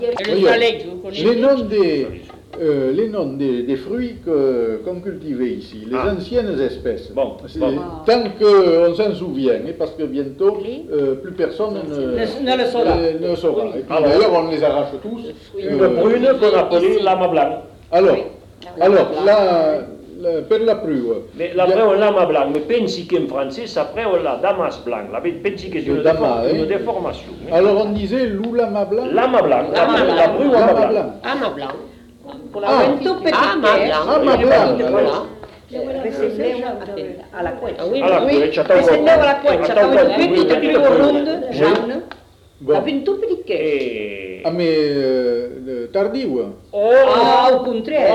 Et le salé, vous connaissez? Les noms des fruits qu'on cultivait ici, les anciennes espèces. Bon. Tant qu'on s'en souvient, parce que bientôt, plus personne ne le saura. Ne saura. Et puis d'ailleurs, on les arrache tous. Une brune qu'on appelait lama blanc. Alors per la prua. Mais la prua lama blanc, mais pensi qu'en français, ça prend la damas blanc. La pensi que c'est une déformation. Alors on disait l'oulama blanc. Lama blanc, la prua lama blanc. Ama blanc. Pour Ah, un tout petit ama blanc. blanc. À la couette. À la couette, Ressemblava alla couette, c'aveva une petite più ronde, jaune, Bon. avec une toute petite caisse. Ah mais tardive. Ah, au contraire.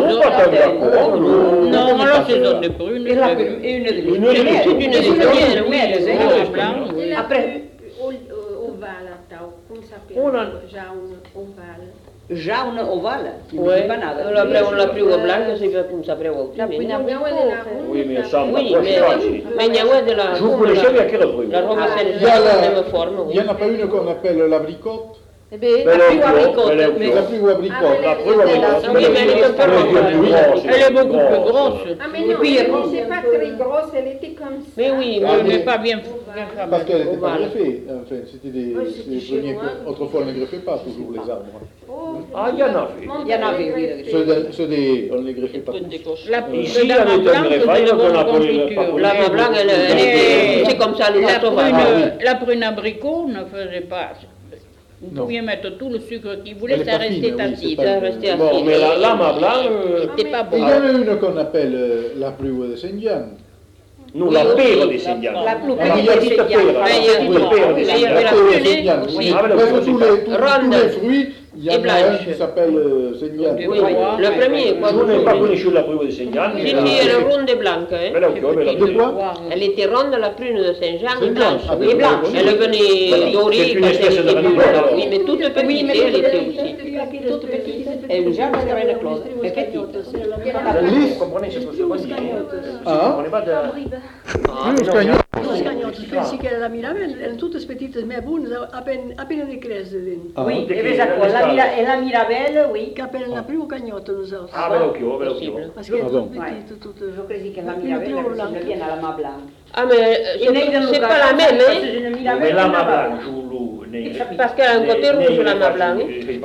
Non, alors c'est zone de brune. Et une des Une des premières, oui, premières, blanc, oui. Après, Ovala, tal, come sapete, già un ovale. già un ovale, non Ouais, pas nada. la prima blanca si fa come sapevo. Oui, mais ça, Oui, mais il y a de la... Je vous connaissez bien quelle prune? La Roma Il y Saint-Jean, a la la- même forme, Il oui. n'y en a pas une qu'on appelle l'abricote. La più abricote, mais La plus abricote. La prune abricote. Oui, mais elle est un peu grosse. Elle est beaucoup plus grosse. Ah, mais Et non, puis, c'est pas très grosse, elle était comme ça. Mais oui, Ah, mais mais- pas bien Parce qu'elle n'était pas Ovale. greffée. Enfin, c'était des premiers. Autrefois, on ne greffait pas toujours les arbres. Ah, il y en avait. il y en avait, oui. On ne les greffait pas tous. Ici, Le il y dama avait blanc, un c'est greffaille de qu'on bonne appelait confiture. le La Roma blanc, c'est comme ça, les La sauvages. prune- La prune abricot ne faisait pas... Vous Non. pouviez mettre tout le sucre qu'il Elle voulait, est ça pas restait fine, oui, acide. c'est pas- Ça restait Bon, acide. mais la lama blanc, C'était pas Il bon. y en a une qu'on appelle la plus de Saint-Jean. nous, la père des Sénians. La plus La petite petite père, la petite père des Mais il y Sénians. avait la Prune prunée Saint-Jean, aussi. oui. Ah, mais la Presque prune, tous c'est les fruits, il y en Et a un blanche. qui s'appelle Saint-Jean. Oui, le premier, quoi. Je n'ai pas connu la prune des Sénians. Si, si, elle est ronde et blanche. Hein. Mais là, ok, mais là, De quoi Elle était ronde, la prune de Saint-Jean, et Saint-Jean, blanche. ah, Oui, ben, blanche. oui. Elle venait dorée C'est une quand espèce elle de était reine plus Claude, alors. Oui, mais toute petite, elle était aussi. toute petite. Et une jambe de Reine Claude, mais petite. Vous comprenez ce que je veux dire? Ah, On n'est pas de... plus cagnotte. Canhotos, pensi che la Mirabel erano tutte spedite meabune, appena di crescere dentro. Oui, de et qui? ça quoi, la Mirabelle, oui. Che appena la prima cagnotta non so. Ah, ve l'occhio, ve l'occhio. Parce che Ah, erano bon. tutte, tutte. Je crois que la Mirabelle, elle vient à la main blanche. Ah, mais c'est pas la même, hein. Mais la ma blanc, giù, nei... Parce qu'elle a un côté rouge, la ma blanc.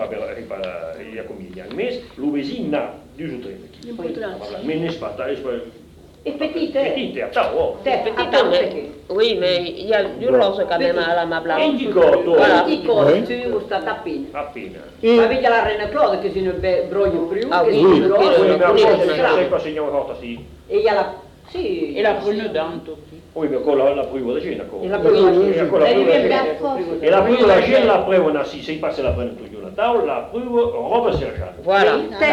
Il y a combien d'années? Mais l'ouvésine n'a du tout. Mais n'est-ce pas? Et petite, Petite, attends, oh. c'est Petite, petite, mais... Oui, mais il y a du rose quand même à la ma blanc. E di cotto, Voilà. petit costume, sta tapine. appena. Ma vedi la Reine Claude che è un broglio più, Ah che oui, è oui, un oui, Oui, mais rosso, après, c'est quoi, signor Hortasi? e il y a la... Sì. Et la prune dente aussi. Oui, mais con la prima da cena, E la con... prima. la E prima diventa E la prima da cena la prima, si sei passé la prima tutto una tavola, la prima roba sergente. Voilà.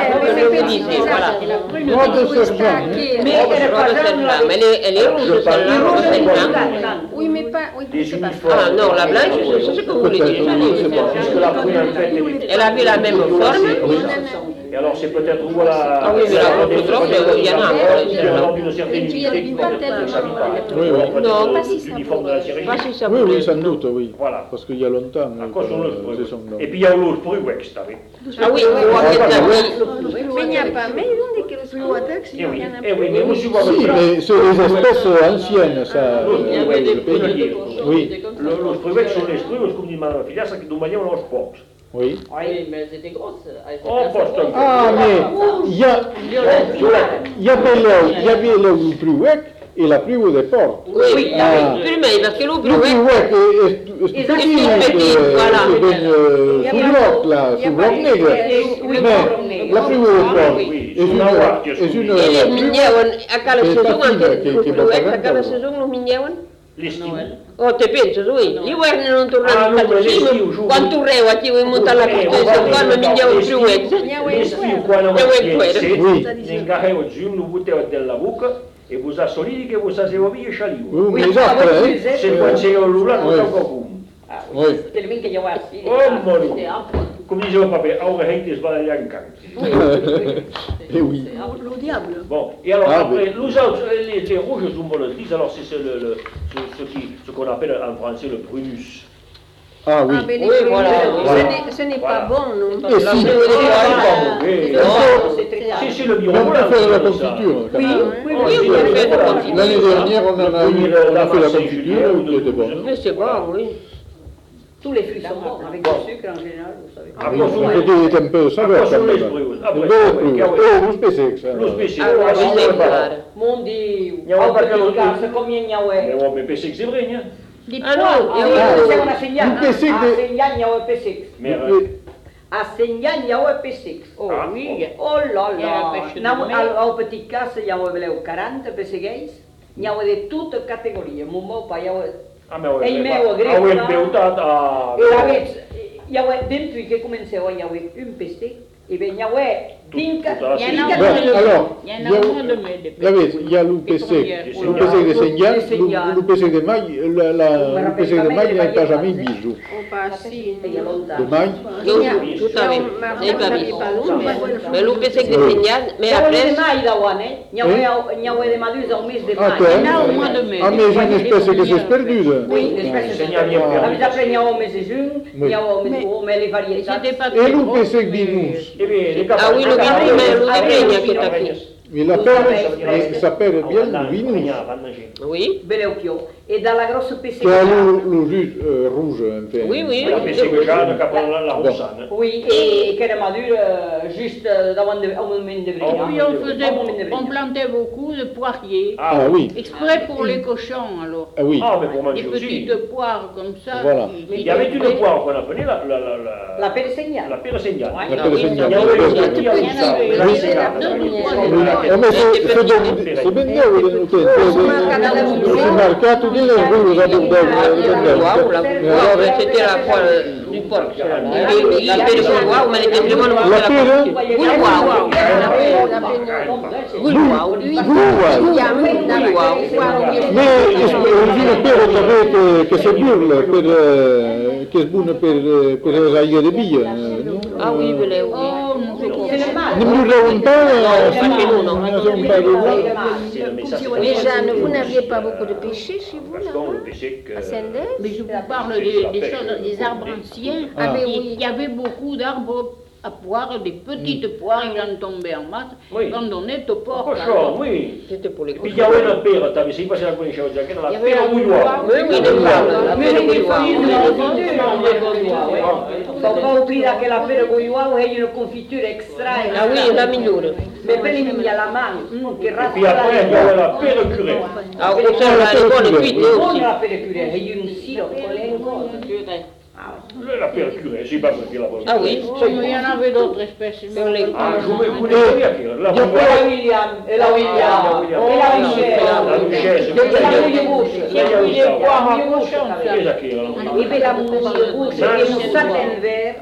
Voilà. Robe sergent. Mais elle est pas Robe jaune, Saint-Jean. Mais elle est rouge, celle-là, robe Saint-Jean. Oui, mais pas. Oui, Des c'est pas. uniformes. Ah non, la blanche, c'est ce que vous voulez dire. Parce que la prima, en fait, Elle avait la même forme. Et alors, c'est peut-être où la... Ah oui, mais la robe trop, il y en a Alors, encore. d'une certaine unité, qui peut-être que ça vit pas. Oui, oui. Non, pas si ça l'uniforme de la série. Pas si ça Oui, voulait. oui, sans doute, oui. Voilà. Parce qu'il y a longtemps. À cause de l'autre c'est son nom. Et puis il y a l'autre Pruwex, t'as vu? Ah oui, oui. Mais il n'y a pas. Mais on dit que le Privatex, Eh il oui, y en a eh oui, mais moi je vois Si, mais c'est des espèces anciennes, ça. Il y avait des le pays. Oui, L'autre Pruwex sono le Pruwex come di mano figliassa che domani lo sport. oui. Oui, mais c'était grosse. Oh, posto. Ah, mais il y avait le Priwek et la Priwo des portes. Oui, Ah. prima, parce que l'eau Le Priwek est petit, voilà. sous bloc, là, sous bloc nègre. Mais la Priwo des portes est une Ele minjewan, aquela Che saison, fatina che aquela propaganda. saison non minjewan. L'estime. Oh, te penso, lui. Gli guardi non Ah, tornano no, a ma l'estiu, giù. quando reo a ti vuoi montare la costruzione, quando minjewan più L'estime qua non Oui. nel carreo giù lo buttava della buca e vous a solidi che vous a se via scialiu. Oui, mais esatto, eh? Se qua c'è l'ula non Oui. c'è qualcuno. Oui. Tellement qu'il y a aussi. Oh, mon Dieu. Come diceva papà, ora gente sbaglia in canto. Eh oui. le diable. Bon, et alors Ah, après, nous autres, les rouges sont molostis, alors c'est ce qu'on appelle en français le prunus. Ah oui. Ah, mais les Oui, fruits, voilà, ce n'est pas bon, non? Et si, Si, le mais bureau, on peut faire la confiture. quand Oui, même. oui, Oui, on fait de confiture. L'année dernière, on a fait la confiture, qui était bonne. Mais c'est bon, oui. Tous les fruits sont bons, avec du sucre en général, vous savez. Ah, Il faut un peu saveur quand même. Luz pesek, ça. Mon Dio, auto come Yahweh. Mais pesek, c'est vrai, hein. Ah non, C'est una segnale. Un pesek de- Segnale Yahweh pesek. Mais A segnale Yahweh pesek. Oh oui. Oh là Il y a la là. pêche de Now, mer. au petit cas, Yahweh veleu 40 pesegueis. Yahweh de toutes catégories. Mon mot pas Yahweh. ah, mais ouais. E il meu Ah, greco, oui, no? beutat a... E la vez, Yahweh, depuis que comenceu a Yahweh un pesek, e ben Yahweh, dinca, Tout à fait. dinca, Ben, alors, Il y en a moins de mai de la vez, il y a l'UPC de Sengal, l'UPC de Maille, l'UPC de Maille n'est pas jamais bijou. On passe si. e lontano. De Maille, Non, tout à fait. C'est pas vite. Mais l'UPC de Seignan, mais Yahweh après, de mai da one, Yahweh de Madus au mês de ah, mai. toi, Il y en a au mois de mai. ah, mais j'ai une espèce que c'est perdu. Oui, l'espèce de Segnale bien La perdu. vita prende au mês de juin, Oui. Yahweh met les Et variétés. c'était pas Et très gros, l'UPC mais- Binous, Eh bien, les ah oui, le Binous, mais le Vigna qui est aquí. mais la perle s'appelle bien le Binous, Oui, Beleuchio. E dalla grossa qui a pesseguera. le jus rouge, un peu. oui, oui. La pesek Jeanne, cap la Rossane. Oui, e che era madure juste davant au moment de Et vrille. puis on plantait beaucoup de poiriers, Ah oui, exprès pour les cochons alors. ah oui. Ah, mais pour Des manger aussi. petites poires comme ça. Voilà. Il y avait une poire qu'on appelait La peresegna. la pere segnale. La perle Sengal. Il y avait aussi, il y avait Il y en ça. avait- La il y segnale. Oh, ma c'est ben nuovo, c'est marcato di lavoro da Wow, mais c'était la poire du porc. Et la paix de Goulois, mais elle était vraiment le La pere? Goulois. Goulois. Mais il pere també che si burla che è buona per le raglie di via. Ah oui, je l'ai, oui. Oh, non sé quoi. C'est normal. Ne burla un po', pas chez nous, non. un po' di Mais Jeanne, vous n'aviez pas beaucoup de péchés chez vous, Parce là qu'on le pesek... à Sendai? Mais je vous parle des choses, des arbres anciens. Ah, mais Et oui. il y avait beaucoup d'arbres à poire, des petites poires, il en tombait en masse, Oui. qu'on donnait au porc. Cochon, oui. C'était pour les Et puis il y cochons. avait la pere, t'avais, c'est pas si la connaissais aujourd'hui, la Il y avait pere la Goulois. Goulois. Oui, oui, les Goulois, la paix de Goulois. Sono paura che la pere goiuau è una confitura extra. Ah oui, la migliore. Me prendi la mano, che Et puis après, il y avait la pere curée. Ah, au contraire, la bonne cuite Non aussi. la pere curée, è un sirop. La pere curée, c'est pas moi qui la volevo. Ah oui. Il y en avait d'autres espèces. Sur les- Ah, je vous ne pas qui la E la William, e la William, e la Michelle. La duchesse. E la moglie Bush. Che è che era? E per la moglie Bush è un satin vert.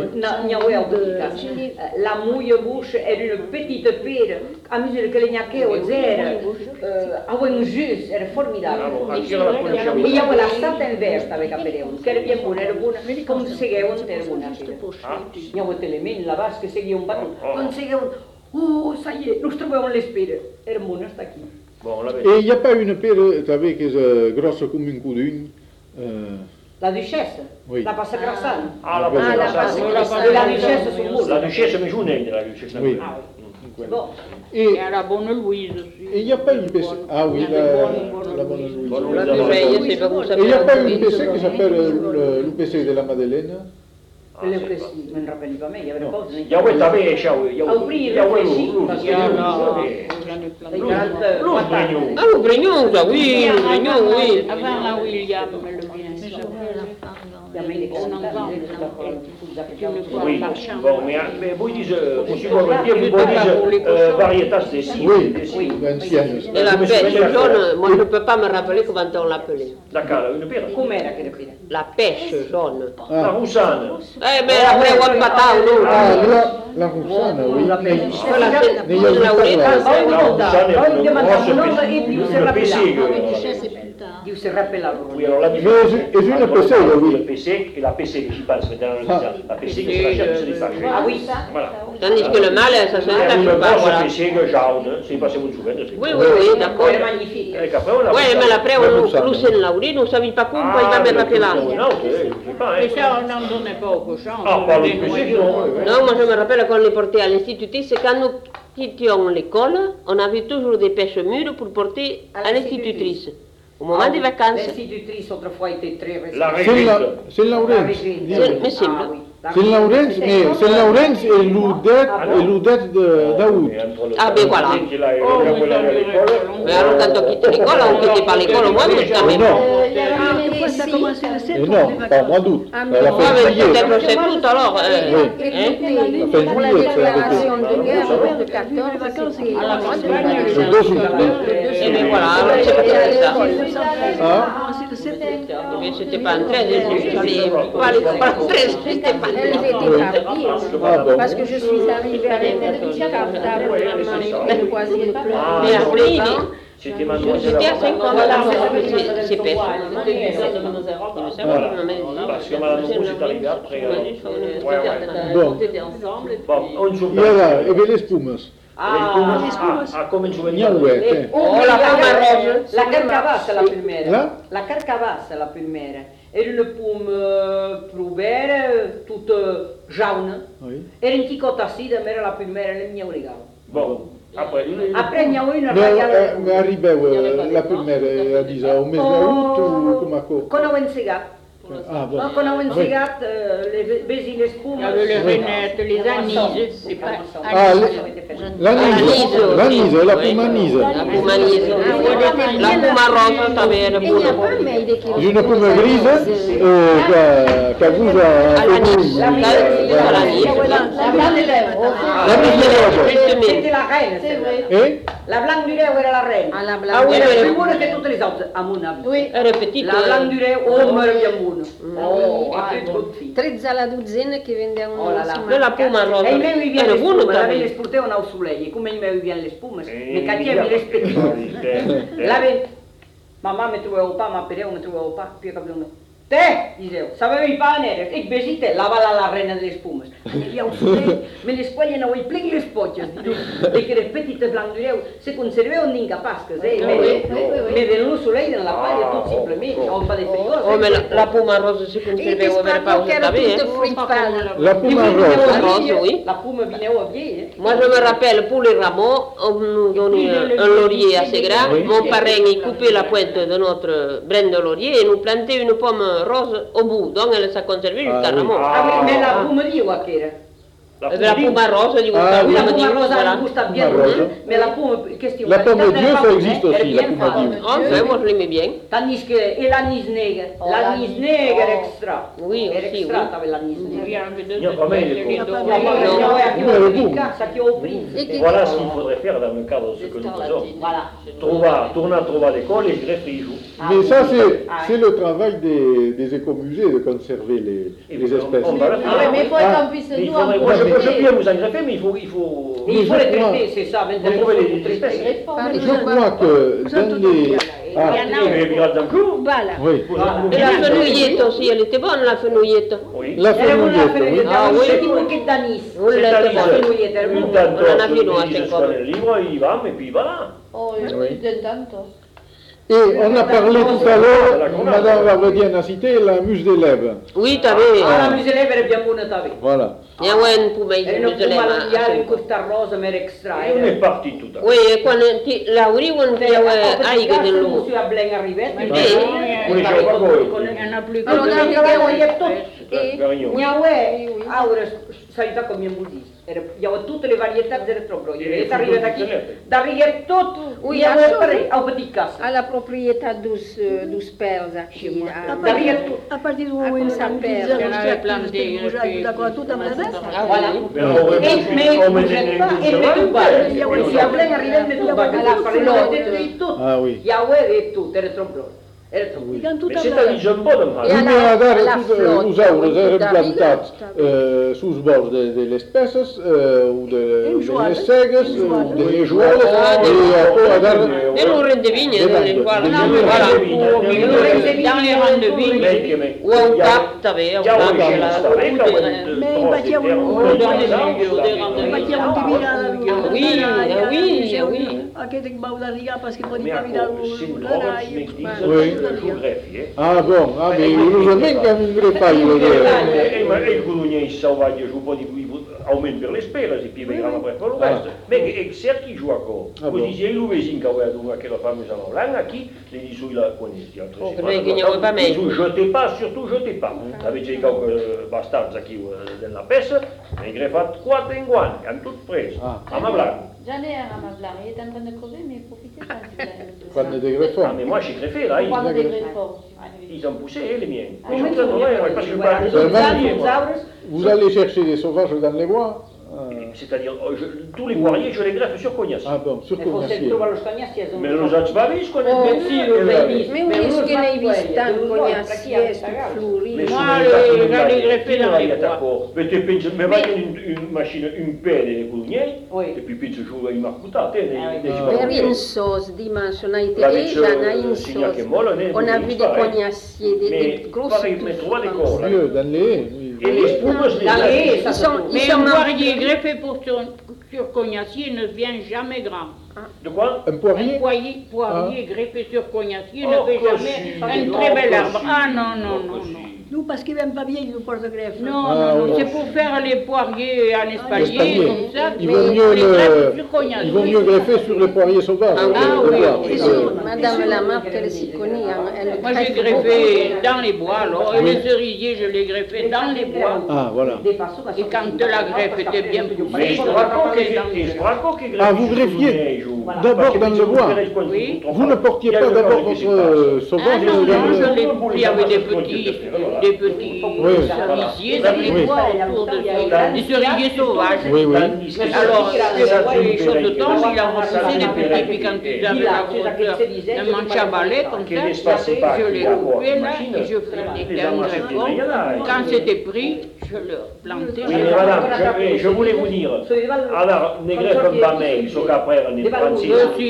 La moglie Bush è una petite pere, a misura che le gnaccheo zero, aveva un jus, era formidabile. Anche la conoscevo. E io la satin vert aveva capello, che era ben buona, era buona, come si seguiva, era buona. Io avevo le mani, la vasca, seguiva un battone, come si seguiva, oh, ça y est, nous troviamo le spere, era buona, sta qui. Bon, la E il n'y a pas une pere, t'avais che è grossa come un cudin. La duchesse, Oui. la passa grassana. Ah, la E la duchesse sul muro. La duchesse mi giunente, la duchesse. Oui. Bon. Et Et à la bonne Louise aussi. il n'y a pas une PC. Ah oui, la bonne Louise. La Mireille, c'est pas vous Et il n'y a pas une savez. PC qui s'appelle l'UPC de la Madeleine. Le così, non rappelli me, io avevo cose. Yahweh t'avais échappé. Yahweh Ah, le Grignon, ça, oui, le Grignon, oui. Avant la William, le vin. Oui, bon, mais vous dites, monsieur Bourdieu, vous dites variétas de si. Oui, l'ancienne. Et la pêche jaune, moi je ne peux pas me rappeler comment on l'appelait. D'accord, une pere. Com'era che era? La pêche jaune. La Roussane. Eh, mais après, on ne pas non. Ah, la Roussane, oui. La La Roussane è un grosso pesce. Diu se rappelle la Oui, alors la Mais différence és una entre pessegue, le oui. PC et la PC que j'y pense maintenant, la PC que se l'achète, se détache. Ah oui. Voilà. Tandis que le mâle, ça se Il y a détache une pas, grosse voilà. PC que jaune, c'est pas si vous vous souvenez. Oui, oui, d'accord. Elle est magnifique. Et qu'après, on a Oui, mais après, on nous s'en lauri, nous ne savions pas comment il va mettre là. Non, je sais pas. Mais ça, on n'en donnait pas au cochon. Ah, pas le PC, non. Non, moi je me rappelle quand on les portait à l'institutrice, quand nous quittions l'école, on avait toujours des pêches mûres pour porter à l'institutrice. Au moment des vacances. L'institutrice autrefois était très La respectée. règle. C'est Laurens. Mais sembla. Ah oui. C'est Laurens, mais c'est Laurens et l'Oudet d'Aoud. Ah, ben voilà. Mais alors quand on quittait l'école, on ne quittait pas l'école au mois d'août quand même. Quelquefois, ça a commencé le 7 Et non, pas au mois d'août. À la Ouais, fin mais juillet. peut-être le 7 août alors. Pour la déclaration de guerre de 14, c'est À la fin de Le 2 août. Et bien voilà, alors c'est pas ça. Hein? le 7 août. Mais c'était pas un 13, c'était pas le 13, c'était pas elles étaient tardives. Ah bon. Parce que je suis arrivée avec un petit cartable de loisir de pleurs. Mais après, C'était mademoiselle. j'étais à 5 ans, c'est pêche. Parce que madame Rouge est arrivée après. Bon. Bon, on joue E allora, e ve le spumas? come in gioventù. Niauete. Oh, la pomme rose. La carcavassa la primera. La? La carcavassa la primera. Era una pomme provera, tutta jaune. Oui. Era in ticota sida, ma era la primera nel mio regalo. Bon, après. Après, il y a una Ma arribeu la primera a disa o mes d'août o com a co? Con ho insegat. Ah bon. Con ho insegat, le besi le spume. Il y avait les rainettes, les anises, c'est pas Ah, l'anise, la pumanise. La pumanise. La puma rosa també era Il n'y a pura. pas mail qui J'ai une pomme grise che aveva C'était la reine, c'est vrai. Eh? La blanc du reu era la reine. Ah, la Ah blanche. oui, Era era più buona che tutte le altre, a mon avis. Oui, era petite. La blanc du reu, oh, ma era bien buona. Oh, oui. tutto fit. 13 alla dozzina che vendevano. Oh là là. Mais la puma rosa E i miei era viene le buona spume, la també. le sportevano al soleil, e come i miei viene le spume, ne cacchiavi le spettive. La ve... Mamma mi trovavo pa, ma per io mi trovavo pa, più capito. Te, dicevo, sapevi pa nere, ik besite, lava la reina delle spume. Io al soleil, me le squagliano i pleghi le spocchie, e che le petite blanc du reu, se conservevano incapasche, me venivano al soleil nella paglia, tutto simplemente, on fa des frigos. Oh, mais la puma rosa si conservava per pausa també, La puma rosa. oui. La pomme vineau a vieille. Moi, je me rappelle, pour les rameaux, on nous donnait un laurier assez grand. Mon parrain, il coupait la pointe de notre braine de laurier et nous plantait une pomme rose au bout. Donc, elle s'est conservée jusqu'à rameau. Ah oui, mais la pomme di quoi che era? La puma rose, du coup, Ah, Oui, la pomme pomme di rosa voilà. elle gusta bien, Pomme rose. mais la pomme, qu'est-ce que La pomme Dieu, ça existe aussi, la pomme Dieu. Enfin, moi, je l'aimais bien. Tandis que, et l'anis negra, l'anis negra era extra. Oui, era aussi, extra, oui. t'avais l'anis negra. Il y avait deux Il y a pas mal de les cons. deux- Ça qui au prix. Voilà ce qu'il faudrait faire dans le cadre de ce que nous faisons. Voilà. Tourner à trouver l'école et je réfléchis. Mais ça, c'est le travail des écomusées de conserver les espèces. On va le faire. Ah oui, mais il faut qu'on puisse Mais il nous faudrait- en moi, je peux profiter. bien vous en greffer, mais il faut Il faut les traiter, c'est ça, maintenant. retrouver les espèces. Je crois que dans les... Ah, Mais bien d'un coup. Voilà. oui. Et la fenouillette aussi, elle était bonne, la fenouillette. Oui. La Era una fenouillette, oui. Ah, un oui. petit bouquet d'anis. On C'est l'a un fait livre. bonne. fenouillette, era Une buona. tante, On en a vu, nous, à il cinq se ans. connaît le livre, il va, et puis voilà. Oh, Oui. de tanto. Et on a parlé tout à l'heure, Madame Varvedienne a cité la muse d'élève. Oui, t'avais. Ah, la museleva era bien buona, t'avais. Voilà. Il y a un poumé Era una de lema. pomme in questa rosa, ma era extra. Et on est parti tout à l'heure. Oui, e quando la urivano che aiga del lume. Monsieur a blen arrivé. Oui, je vois pas. Il y en a plus que Allora, deux. Garignon. Niaue, aura sanità come un budista. Il y avait toutes les variétés de rétrograde. Il est arrivé d'aquí, d'arriver tout, Oui, il y avait à près, au petit casse. À la propriété dos pèls aqui. A partir do momento que Saint Père, fizeram ela os é técnicos planteio, de agora tudo a madeira. Voilà. Mais on aurait pu- on mettait des Et gouttes de mais tout vin. bas, il y a blen arrivé, mais tout bas, À la flotte. tout. Ah oui. Il y avait tout, rétrograde. Mais c'est un bon de I miei usavano replantats sus bords de les peces, o de les cegues, o de les joales, e non rende vigne, non le guarda. Dans les rangs de vigne, ou un cap, t'avais, un cap, Aquest ik bou d'arribar perquè podia mirar Ah, bon, ah, mais usualmente è un grefaglio. E il colognese salvaggio un po' di aumento per le spere, si piegherà per il resto. Ma che cerchi gioco. Così se lui vesi in cavolo una che la famosa Hollande, qui le dit sur la quantité. Jetez pas, surtout jetez pas. Avete già abbastanza qui della peste, e greffat 4 in guanti, hanno tutto preso. A ma blanco. J'en ai un à ma blague, il est en train de crever, mais profitez pas. Quando des greffons. Ah, mais moi j'ai greffé là. Quando des greffons. Ils ont poussé les miens. Vous allez chercher des sauvages dans les bois? C'est-à-dire, tous les poiriers, je les greffe sur Cognacier. Ah bon, sur Cognacier. Mais nous avons pas vu ce qu'on a fait. Mais où est-ce qu'il a vu tant Cognacier, Fleury? Moi, j'allais greffer dans les bois. Mais va une machine, une pelle et des couloniers, et puis pince giù in marcutate. Per une sauce dimensionnalité, j'en ai une sauce. On a vu des Cognaciers, des grosses touffes. Dans les et les spoumes, mais un poirier greffé sur Cognacier ne vient jamais grand. De quoi? Un poirier? Un poirier greffé sur Cognacier ne fait jamais un très bel arbre. Ah non. Nous, parce qu'il n'aime pas bien le porte-greffe. Non, c'est pour faire les poiriers en espalier, comme ça. Il vaut mieux greffer sur les poiriers sauvages. Ah oui, Madame Lamarck, elle s'y connaît. Moi, j'ai greffé dans les bois, alors, et les cerisiers, je les greffais dans les bois. Ah, voilà. Et quand la greffe était bien poussée, je raconte qu'il greffe. Ah, vous greffiez d'abord dans le bois? Oui. Vous ne portiez pas d'abord votre sauvage? Ah non, je l'ai pris avec des petits cerisiers dans les bois autour de ça, des cerisiers sauvages. Oui. Alors, les choses tombent, il a repoussé les petits, puis quand ils avaient la hauteur d'un manche à balai, comme ça, je les coupais là, et je faisais un greffon. Quand c'était pris, je le plantais. Oui, mais madame, je voulais vous dire, alors, ne greffe pas mais, sauf qu'après, on est Francis.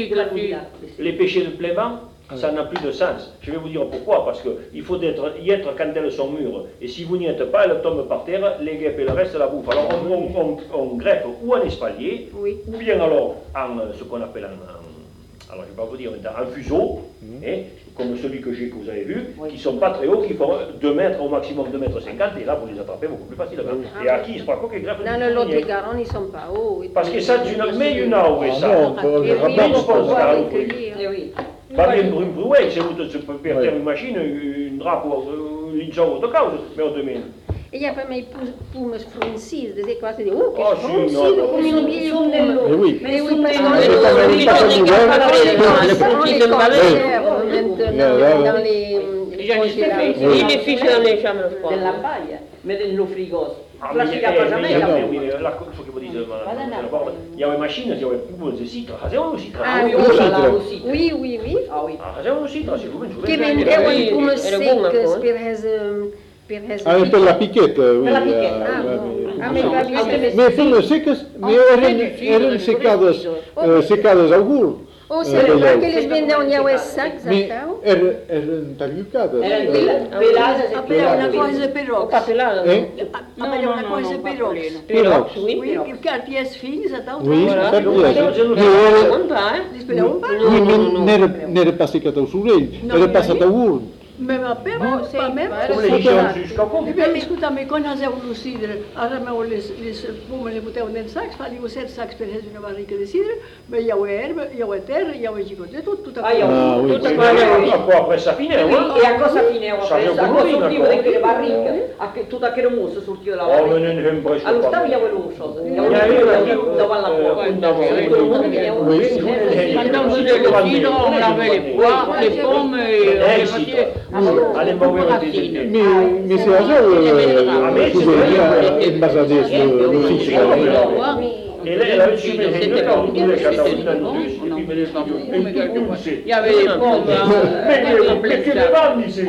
Les péchés de Plément, ça n'a plus de sens. Je vais vous dire pourquoi. Parce qu'il faut y être quand elles sont mûres. Et si vous n'y êtes pas, elles tombent par terre, les guêpes et le reste la bouffent. Alors on greffe ou en espalier, ou bien alors en ce qu'on appelle alors je ne vais pas vous dire maintenant, en fuseau, comme celui que vous avez vu, qui ne sont pas très hauts, qui font 2 mètres, au maximum 2 mètres 50, et là vous les attrapez beaucoup plus facilement. Et à qui il se passe quoi qui greffe? Dans le Lot-et-Garonne, ils ne sont pas hauts. Parce que ça, tu ne mets une aure et ça. Pas bien brûlé, c'est où tu peux perdre une machine, une drape ou une chose de cause, mais on te met. E il y a pas mes poumes francises, des éclats, c'est des oh, que francises, comme une vieille poume. Mais oui, parce qu'on les dans les congélateurs. Il les fiche dans les chambres froides. Della paia, mais nel frigo. Il faut que vous disiez, il y a une machine, il y a une poume de citre. Ah oui. Un citre, si vous voulez. Che vendeva une poume sec per la piquette, oui. Mais poumes secas, erano secadas ao burro. Ou seja, que eles vendiam em os sacos, então? Eram talhucadas. Uma coisa pirox. Uma coisa pirox. Pirox. Oui, car pièces fines, então. Oui, ça Oui, mais n'era pas secata aos orelhos, era passada ao burro. Même après, pas même. Mais escuta-me, quando nós éramos no cidre, arramamos les pumas e botávamos dentro de sacos, fazíamos 7 sacos para fazer uma barrica de cidre, mas ia a erva, ia a terra, ia a gigote, tudo a coisa. Après ça finit, E a cosa finì, a cosa sortiva daquele barrica, tutto aquele moço sortiu da barrica. Allo stavo ia quello cosa, davanti alla porta. Quand on faisait le cidre, on lavait les pois, les pommes et on les faisait. Mais c'est un jeu, il basadait sur le Et là, elle avait semé une candouille à Catalina Nudus, et puis me les il y avait des pommes. Mais que des bandes ici.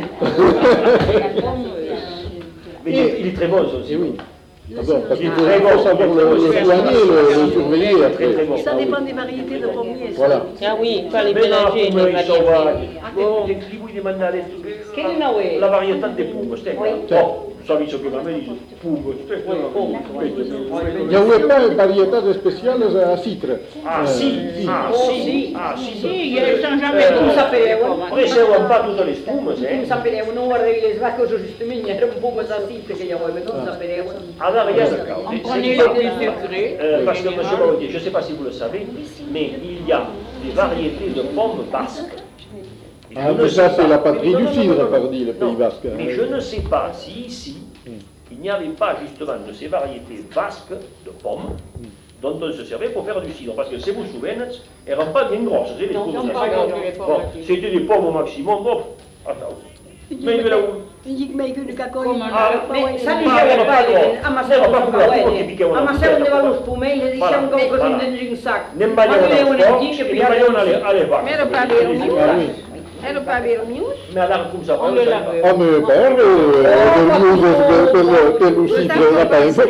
Mais il est très bon, ça aussi. Oui. Ah bon, parce qu'il faut savoir le soigner, le surveiller après. Ça dépend des variétés de pommiers. Voilà. Ah oui, il fallait mélanger les variétés. La varietà di pugo, sabi che a me dice pugo, Il n'y avait pas de variétés spéciales à citre. Ah sì, Sì, sono jamais Non sapevano. Presero pas tutte le spume, Non sapevano, non guardavi le svacche, giustamente era un po' da citre che io avevo, non sapevano. Alors, regarde, on prenait les plus sucrés. Parce que, monsieur Barodier, je ne sais pas si vous le savez, mais il y a des variétés de pommes basques. Ah, mais ça, c'est la patrie du cidre, pardi, le Pays Basque. Mais je ne sais pas si ici, il n'y avait pas justement de ces variétés basques de pommes dont on se servait pour faire du cidre. Parce que, si vous vous souvenez, elles n'étaient pas bien grosses. C'était des pommes au maximum. Mais il Mais che cacco sai diceva padre, ammassavano dello spumele, diciamo che così dentro un sacco. Ne bagliavano alle vacche. Elle n'a pas vernis. Mais alors, comme ça, Ah, mais père, per lo cidre la pensa.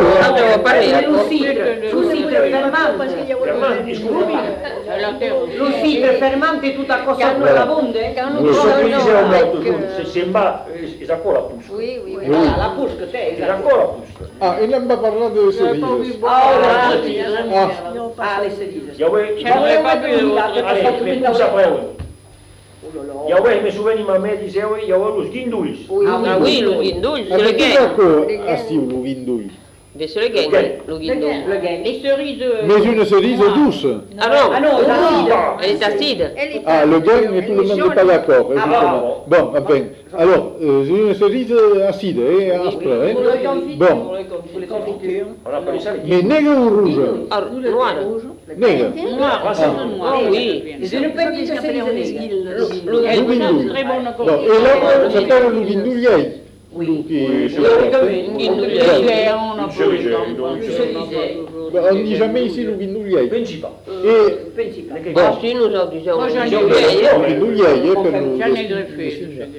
Lo cidre fermante tutta cosa nuova bonde? Sembra, è ancora pusca. Oui. La pusca te, È ancora pusca. Ah, e non va parlare delle cerise. le cerise. Allez, mais ça après, il y a mes souvenirs, ma mère disait, il y a le guindoulis. Ah oui, le guindoulis, c'est le Perché gain. ah sì, lo guindoulis. C'est le gain, le guindoulis. Les cerises. Mais une cerise douce. Ah non, acide. elle est acide. Ah, le gain, tout le monde n'est pas d'accord, justement. Bon, enfin, alors, une cerise acide et aspre, hein. Bon, On appelle ça les mais nègre ou rouge? Ah, noir. Nègre. Noir, Ah oui. C'est une petite cerise. Lo guindoulis. No, e là, c'è lo guindouliei. Oui. On ne dit jamais ici le guindouliei. Principa. Et Ah si, nous en disons. Moi, j'en ai le guindouliei, per J'en ai greffé.